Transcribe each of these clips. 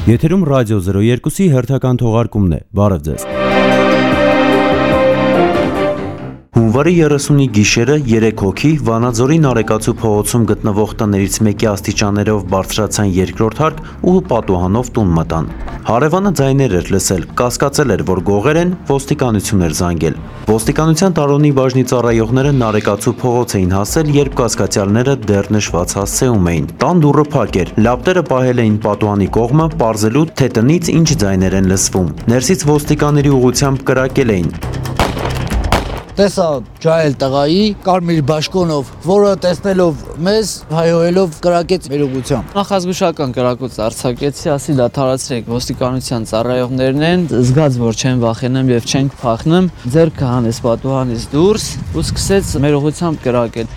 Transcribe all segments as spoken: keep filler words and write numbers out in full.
Եթերում ռադիո զրո երկուսի հերթական թողարկումն է, բարև ձեզ։ Հունվարի երեսունի գիշերը երեք հոգի Վանաձորի Նարեկացու փողոցում գտնվող տներից մեկի աստիճաններով բարձրացան երկրորդ հարկ ու պատուհանով տուն մտան։ Հարևանը ձայներ էր լսել, կասկածել էր, որ գողեր են, ոստիկանություն էր զանգել։ Ոստիկանության տարոնի բաժնի ծառայողները Նարեկացու փողոց էին հասել, երբ կասկածյալները դեռ նշված հասցեում էին։ Տան դուռը փակ էր, լապտերը պահել էին պատուհանի կողմը, պարզելու, թե տնից ինչ ձայներ են լսվում։ Ներսից ոստիկանների ուղղությամբ կրակել էին։ Տեսա ջահել տղայի կարմիր բաշկոնով, որը տեսնելով մեզ հայհոյելով կրակեց մեր ուղղությամբ։ Նախազգուշական կրակոց արձակեցի, ասի դադարեցրեք, ոստիկանության ծառայողներն են, զգաց որ չեն վախենամ եւ չենք փախնում, ձեռքը հանեց պատուհանից դուրս ու սկսեց մեր ուղղությամբ կրակել։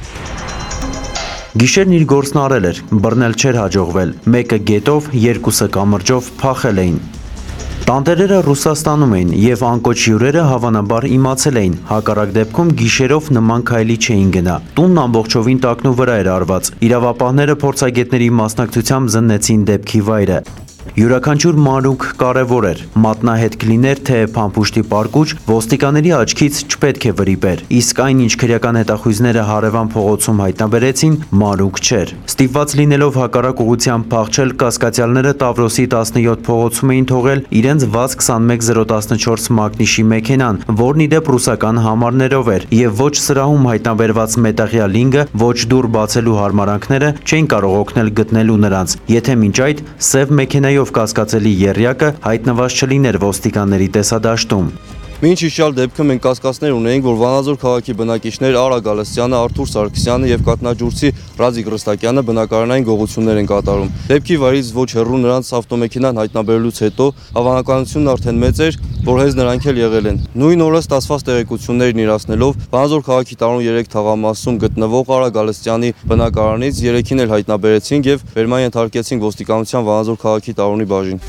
Գիշերն իր գործն արել էր, բռնել չէր հաջողվել, մեկը գետով, երկուսը կամրջով փախել էին։ Տանտերերը Ռուսաստանում էին և անկոչ հյուրերը հավանաբար իմացել էին, հակառակ դեպքում գիշերով նման քայլի չէին գնա։ Տունն ամբողջովին տակնու վրա էր արված, իրավապահները փորձագետների մասնակցությամբ զննեցին դեպքի վայրը։ Յուրաքանչյուր մանրուք կարևոր էր, մատնահետ կլիներ, թե փամփուշտի պարկուճ, ոստիկանների աչքից չպետք է վրիպեր, իսկ այն ինչ քրեական հետախույզները հարևան փողոցում հայտնաբերեցին, մանրուք չէր։ Ստիպված լինելով հակառակ ուղղությամբ փախչել, կասկածյալները Տավրոսի տասնյոթ փողոցում էին թողել իրենց վազ քսանմեկ զիրո տասնչորս մակնիշի մեքենան, որն ի դեպ ռուսական համարներով էր, եւ ոչ սրահում հայտնաբերված մետաղյա լինգը, ոչ դուռ բացելու հարմարանքները չէին կարող օգնել գտնելու նրանց, եթե մինչ այդ սև մեքենայով կասկածելի եռյակը հայտնված չլիներ ոստիկանների տեսադաշտում։ Մինչ հիշյալ դեպքը մենք կասկածներ ունեինք, որ Վանաձոր քաղաքի բնակիչներ Արա Գալստյանը, Արթուր Սարգսյանը եւ Կատնաջուրցի Ռազիկ Ռստակյանը բնակարանային գողություններ են կատարում։ Դեպքի վայրից ոչ հեռու նրանց ավտոմեքենան հայտնաբերելուց հետո հավանականությունն արդեն մեծ էր, որ հենց նրանք էլ եղել են։ Նույն օրը ստացված տեղեկություններն իրացնելով Վանաձոր քաղաքի տարուն երեք թաղամասում գտնվող Արա Գալստյանի բնակարանից երեքին էլ հայտնաբերեցինք եւ վերման ենթարկեցինք ոստիկանության Վանաձոր քաղաքի տարունի բաժին։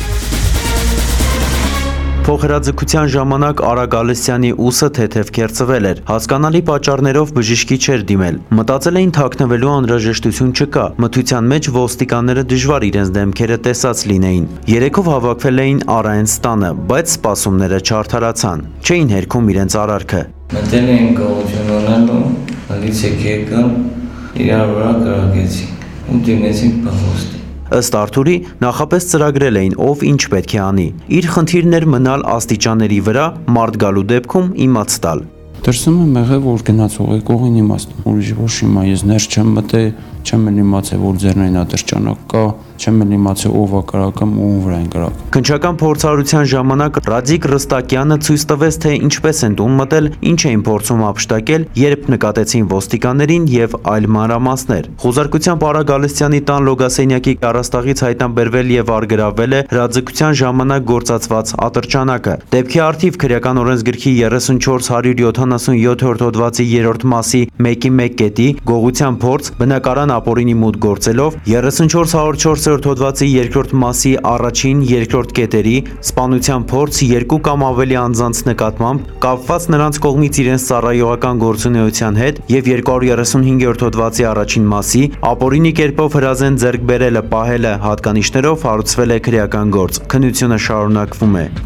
Փոխհրաձգության ժամանակ Արա Գալստյանի ուսը թեթև քերծվել էր, հասկանալի պատճառներով բժշկի չէր դիմել։ Մտածել էին թաքնվելու անհրաժեշտություն չկա, մթության մեջ ոստիկանները դժվար իրենց դեմքերը տեսած լինեին։ Երեքով հավաքվել էին Արայենց տանը, բայց սպասումները չարդարացան, չէին հերքում իրենց արարքը։ Մտել էին գողություն ունենալու, հալից եկան, իրար վրա կրակեցին, ու դիմեցին փախոստի։ Ըստ Արթուրի, նախապես ծրագրել էին, ով ինչ պետք է անի։ Իր խնդիրն էր մնալ աստիճանների վրա, մարդ գալու դեպքում իմաց տալ։ Դրսում եմ եղել, որ գնաց ուղեկողին իմաստում, ուրիշ ոչ իմա, ես ներս չեմ մտել, չեմ իմացել, որ ձեռնային ատրճանակ կա, չեմ իմացել ով է կրակում ու ում վրա են կրակում։ Քննչական փորձառության ժամանակ Ռազիկ Ռստակյանը ցույց տվեց, թե ինչպես են տուն մտել, ինչ էին փորձում ապշտակել, երբ նկատեցին ոստիկաններին եւ այլ մանրամասներ։ Խոզարկությամբ Արա Գալստյանի տան լոգասենյակի առաստաղից հայտնաբերվել եւ արգրավել է հրաձգության ժամանակ գործածված ատրճանակը։ Դեպքի առթիվ քրեական օրենսգրքի երեսունչորս հարյուր յոթանասունյոթ հոդվածի երրորդ մասի մեկի մեկ կետի գողության փորձ բնակարան ապօրինի մուտք գործելով երեսունչորս հարյուր չորսերորդ հոդվածի երկրորդ մասի առաջին, երկրորդ կետերի սպանության փորձ երկու կամ ավելի անձանց նկատմամբ կապված նրանց կողմից իրենց ծառայողական գործունեության հետ եւ երկու հարյուր երեսունհինգերորդ հոդվածի առաջին մասի ապօրինի կերպով հրազեն ձեռք բերելը, պահելը հատկանիշներով հարուցվել է քրեական գործ։ Քննությունը շարունակվում է։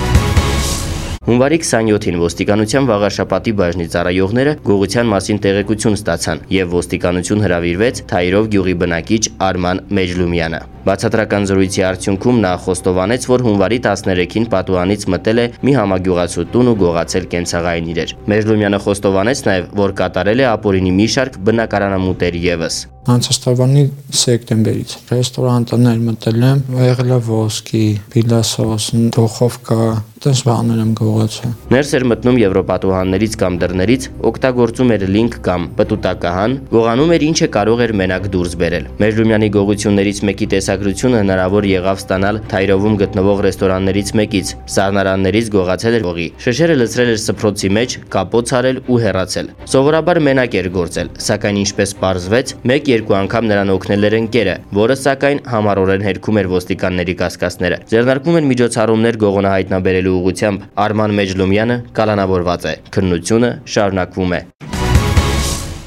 Հունվարի քսանյոթին ոստիկանության Վաղարշապատի բաժնի ծառայողները գողության մասին տեղեկություն ստացան եւ ոստիկանություն հրավիրվեց Թայրով գյուղի բնակիչ Արման Մեջլումյանը։ Բացատրական զրույցի արդյունքում նա խոստովանեց, որ հունվարի տասներեքին պատուհանից մտել է մի համագյուղացու տուն ու գողացել կենցաղային իրեր։ Մեջլումյանը խոստովանեց նաեւ, որ կատարել է ապօրինի մի շարք բնակարանամուտեր եւս։ Անցած տարվանի սեպտեմբերից ռեստորանտներ մտել եմ, եղել է ոսկի, պիլասոս, դոխովկա, այդպես բաներ եմ գողացել։ Ներս էր մտնում եվրոպատուհաններից կամ դռներից, օգտագործում էր լինք կամ պտուտակահան, գողանում էր ինչը կարող էր մենակ դուրս բերել։ Մեջլումյանի գողություններից մեկի տեսագրությունը հնարավոր եղավ ստանալ Թայրովում գտնվող ռեստորաններից մեկից։ Սառնարաններից գողացել էր ողի, շշերը լցրել էր սփռոցի մեջ, կապոց արել ու հեռացել։ Սովորաբար մենակ էր գործել, սակայն ինչպես պարզվեց, մեկ երկու անգամ նրան օգնել էր ընկերը, որը սակայն համառորեն հերքում էր ոստիկանների կասկածները։ Ձեռնարկվում են միջոցառումներ գողոնը հայտնաբերելու ուղղությամբ։ Արման Մեջլումյանը կալանավորված է։ Քննությունը շարունակվում է։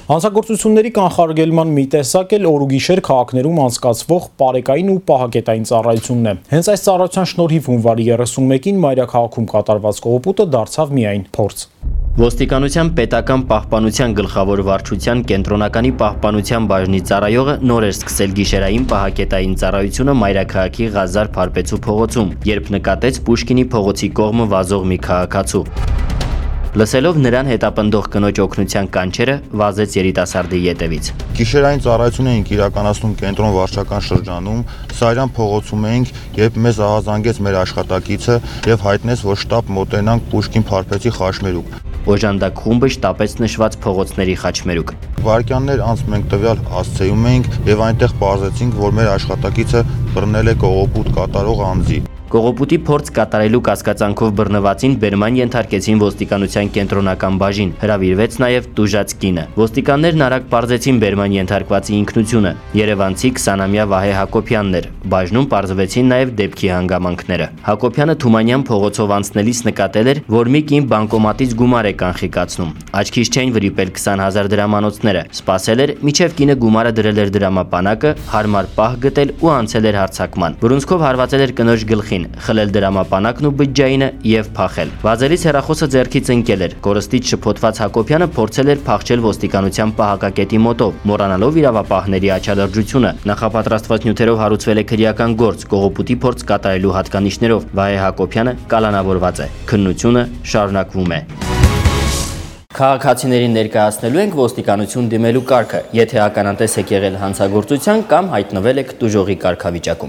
Հանցագործությունների կանխարգելման մի տեսակ էլ օր ու գիշեր քաղաքներում անցկացվող պարեկային ու պահակետային ծառայությունն է։ Հենց այս ծառայության շնորհիվ հունվարի երեսունմեկին մայրաքաղաքում կատարված կողոպուտը դարձավ միայն փորձ։ Ոստիկանության պետական պահպանության գլխավոր վարչության կենտրոնականի պահպանության բաժնի ծառայողը նոր էր սկսել գիշերային պահակետային ծառայությունը մայրաքաղաքի Ղազար Փարպեցու փողոցում, երբ նկատեց Պուշկինի փողոցի կողմը վազող մի քաղաքացու։ Լսելով նրան հետապնդող կնոջ օգնության կանչերը, վազեց երիտասարդի ետևից։ Գիշերային ծառայություն էինք իրականացնում կենտրոն վարչական շրջանում, Սարյան փողոցում էինք, երբ մեզ ահազանգեց մեր աշխատակիցը եւ հայտնեց, որ շտապ մոտենանք Պուշկին Փարպեցի խաչմերուկ։ Օժանդակ խումբը շտապեց նշված փողոցների խաչմերուկ։ Վարքյաններ անց մենք տվյալ հասցեում էինք եւ այնտեղ պարզեցինք, որ մեր աշխատակիցը բռնել է կողոպուտ կատարող անձի։ Կողոպուտի փորձ կատարելու կասկածանքով բռնվածին բերման ենթարկեցին ոստիկանության կենտրոնական բաժին, հրավիրվեց նաև տուժած կինը։ Ոստիկաններն արագ պարզեցին բերման ենթարկվածի ինքնությունը՝ երևանցի քսանամյա Վահե Հակոբյանն էր։ Բաժնում պարզվեցին նաև դեպքի հանգամանքները։ Հակոբյանը Թումանյան փողոցով անցնելիս նկատել էր, որ մի կին բանկոմատից գումար է կանխիկացնում։ Աչքից չէին վրիպել քսան հազար դրամանոցները։ Սպասել էր, մինչև կինը գումարը դրել էր դրամապանակը, հարմար պահ գտել ու անցել էր հարձակման։ Բռունցքով հարվածել էր կնոջ գլխին, խլել դրամապանակն ու բջջայինը եւ փախել։ Վազելիս հեռախոսը ձեռքից ընկել էր։ Կորստից շփոթված Հակոբյանը փորձել էր փախչել ոստիկանության պահակակետի մոտով, մոռանալով իրավապահների աչալրջությունը։ Նախապատրաստված նյութերով հարուցվել է քրեական գործ, կողոպուտի փորձ կատարելու հատկանիշներով։ Վահե Հակոբյանը կալանավորված է։ Քննությունը շարունակվում է։ Քաղաքացիներին ներկայացնելու ենք ոստիկանություն դիմելու կարգը, եթե ականատես եք եղել հանցագործության կամ հայտնվել եք տուժողի կարգավիճակում։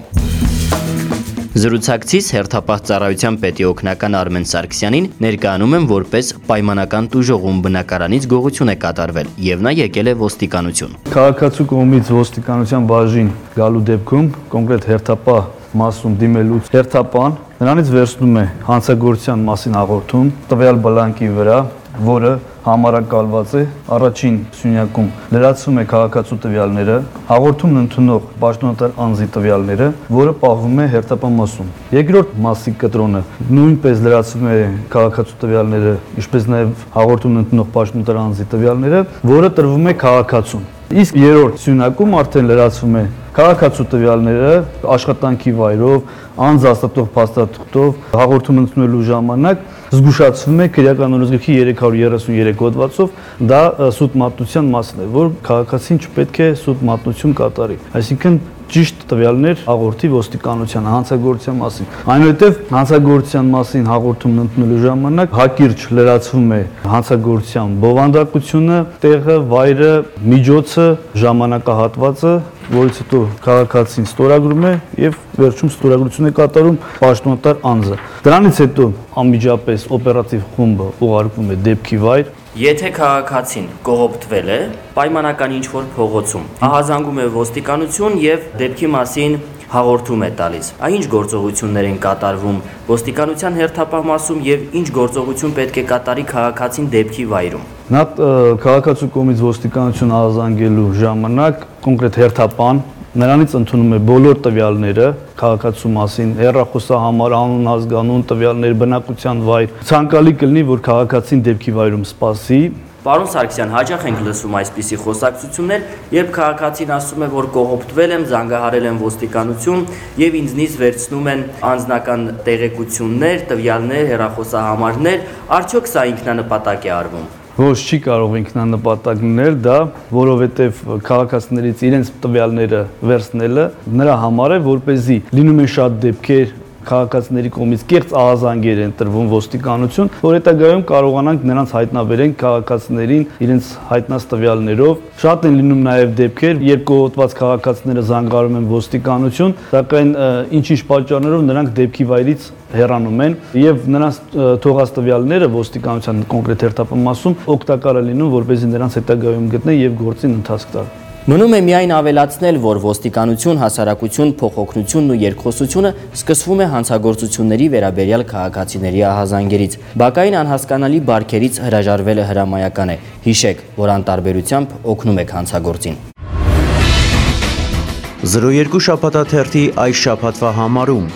Զրուցակցից հերթապահ ծառայության պետի օգնական Արմեն Սարգսյանին ներկայանում եմ որպես պայմանական տուժողում բնակարանից գողություն է կատարվել եւ նա եկել է ոստիկանություն։ Քաղաքացու կողմից ոստիկանության բաժին գալու դեպքում կոնկրետ հերթապահ մասում դիմելուց հերթապահն նրանից վերցնում է հանցագործության մասին հաղորդում տվյալ բլանկի վրա, որը համարակալված է առաջին սյունյակում լրացվում է քաղաքացու տվյալները, հաղորդումն ընդունող պաշտոնատար անձի տվյալները, որը պահվում է հերթապահ մասում։ Երկրորդ մասի կտրոնը նույնպես լրացվում է քաղաքացու տվյալները, ինչպես նաև հաղորդումն ընդունող պաշտոնատար անձի տվյալները, որը տրվում է քաղաքացուն։ Իսկ երրորդ սյունյակում արդեն լրացվում է քաղաքացու տվյալները աշխատանքի վայրով, անձ հաստատող փաստաթղթով, հաղորդում ընդունելու ժամանակ զգուշացվում է քրեական օրենսգրքի երեք հարյուր երեսուներեք հոդվածով, դա սուտ մատնության մասն է, որ քաղաքացին չպետք է սուտ մատնություն կատարի։ Այսինքն ճիշտ տվյալներ հաղորդի ոստիկանության հանցագործության մասին։ Այնուհետև հանցագործության մասին հաղորդումն ընդունելու ժամանակ հակիրճ լրացվում է հանցագործության բովանդակությունը, տեղը, վայրը, միջոցը, ժամանակահատվածը, որից հետո քաղաքացին ստորագրում է եւ վերջում ստորագրություն է կատարում պաշտոնատար անձը։ Դրանից հետո անմիջապես օպերատիվ խումբը ուղարկվում է դեպքի վայր։ Եթե քաղաքացին կողոպտվել է, պայմանական ինչ-որ փողոցում, ահազանգում է ոստիկանություն եւ դեպքի մասին հաղորդում է տալիս։ Այն ինչ գործողություններ են կատարվում ոստիկանության հերթապահ մասում եւ ինչ գործողություն պետք է կատարի քաղաքացին դեպքի վայրում։ Նա քաղաքացու կողմից ոստիկանություն ահազանգելու ժամանակ կոնկրետ հերթապահն նրանից ընդունում է բոլոր տվյալները քաղաքացու մասին, հեռախոսահամար, անուն, ազգանուն տվյալներ, բնակության վայր։ Ցանկալի կլինի, որ քաղաքացին դեպքի վայրում սպասի։ Պարոն Սարգսյան, հաճախ ենք լսում այսպիսի խոսակցություններ, երբ քաղաքացին ասում է, որ կողոպտվել եմ, զանգահարել եմ ոստիկանություն եւ ինձնից վերցնում են անձնական տեղեկություններ, տվյալներ, հեռախոսահամարներ, արդյոք սա ինքնանպատակ է արվում։ Ոչ, չի կարող ինքնանպատակ լինել դա, որովհետև քաղաքացիներից իրենց տվյալները վերցնելը նրա համար է, որպեսզի լինում են շատ դեպքեր քաղաքացիների կողմից կեղծ ահազանգեր են տրվում ոստիկանություն, որ հետագայում կարողանանք նրանց հայտնաբերենք քաղաքացիներին իրենց հայտնած տվյալներով։ Շատ են լինում նաև դեպքեր, երբ կողոպտված քաղաքացիները զանգահարում են ոստիկանություն, սակայն ինչ-ինչ պատճառներով նրանք դեպքի վայրից հեռանում են եւ նրանց թողած տվյալները ոստիկանության կոնկրետ հերթապահ մասում օգտակար է լինում, որպեսզի նրանց հետագայում գտնեն եւ գործին ընթացք տան։ Մնում է միայն ավելացնել, որ ոստիկանություն, հասարակություն, փոխօգնությունն ու երկխոսությունը սկսվում է հանցագործությունների վերաբերյալ քաղաքացիների ահազանգերից։ Բակային անհասկանալի բարքերից հրաժարվելը հրամայական է։ Հիշեք, որ անտարբերությամբ օգնում եք հանցագործին։ զրո երկու շաբաթաթերթի այս շաբաթվա համարում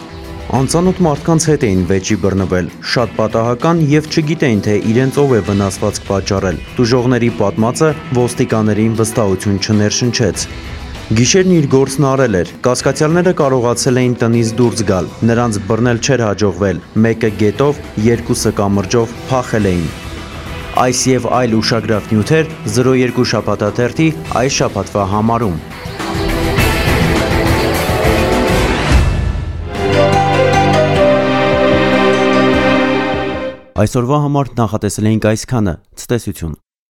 Անծանոթ մարդկանց հետ էին վեճի բռնվել, շատ պատահական եւ չգիտեին, թե իրենց ով է վնասվածք պատճառել։ Տուժողների պատմածը ոստիկաններին վստահություն չներշնչեց։ Գիշերն իր գործն արել էր, կասկածյալները կարողացել էին տնից դուրս գալ, նրանց բռնել չէր հաջողվել, մեկը գետով, երկուսը կամրջով փախել էին։ Այս եւ այլ ուշագրավ նյութեր զրո երկու շաբաթաթերթի այս շաբաթվա համարում։ Այսօրվա համար նախատեսել էինք այսքանը, ցտեսություն։